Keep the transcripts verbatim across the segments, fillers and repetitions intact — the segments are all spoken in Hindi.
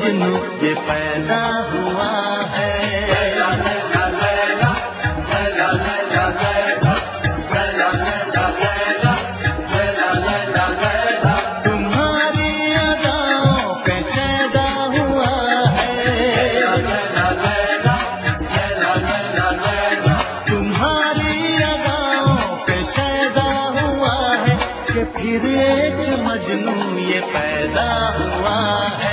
मजनू ये पैदा हुआ है। तुम्हारी अदाओं पे पैदा हुआ है। तुम्हारी अदाओं पे पैदा हुआ है कि फिर एक मजनू ये पैदा हुआ है।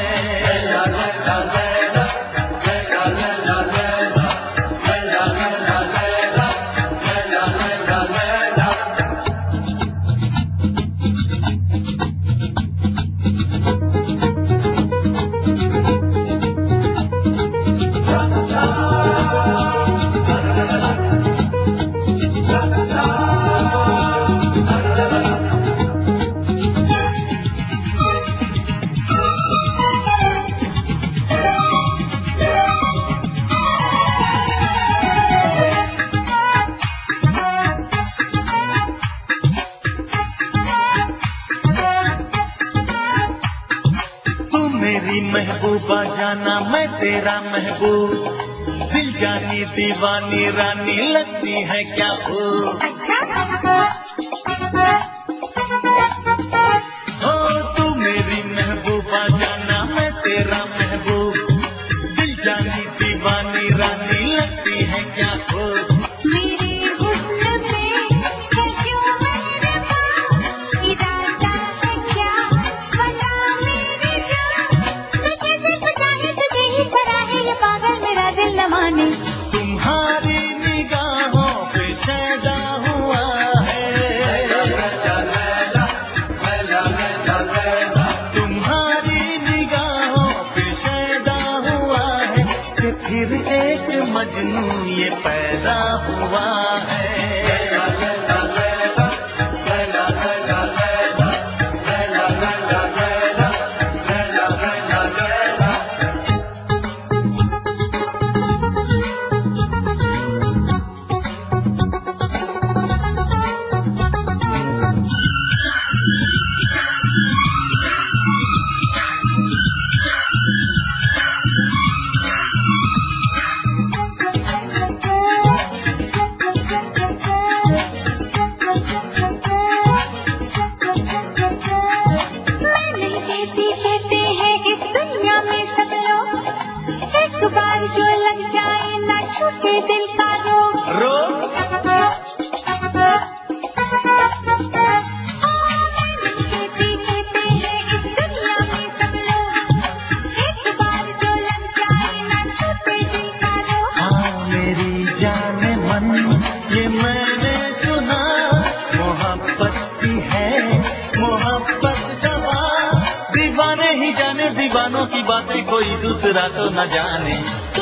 मेरी महबूबा जाना मैं तेरा महबूब, दिल जानी दीवानी रानी लगती है क्या खूब। ओ तू मेरी महबूबा जाना मैं तेरा महबूब, दिल जानी दीवानी रानी लगती है क्या खूब। तुम्हारी निगाहों पे पैदा हुआ है। तुम्हारी निगाहों पे पैदा हुआ है कि फिर एक मजनू ये पैदा हुआ है। ये मैंने सुना मोहब्बत की है मोहब्बत दवा, दीवाने ही जाने दीवानों की बातें कोई दूसरा तो न जाने।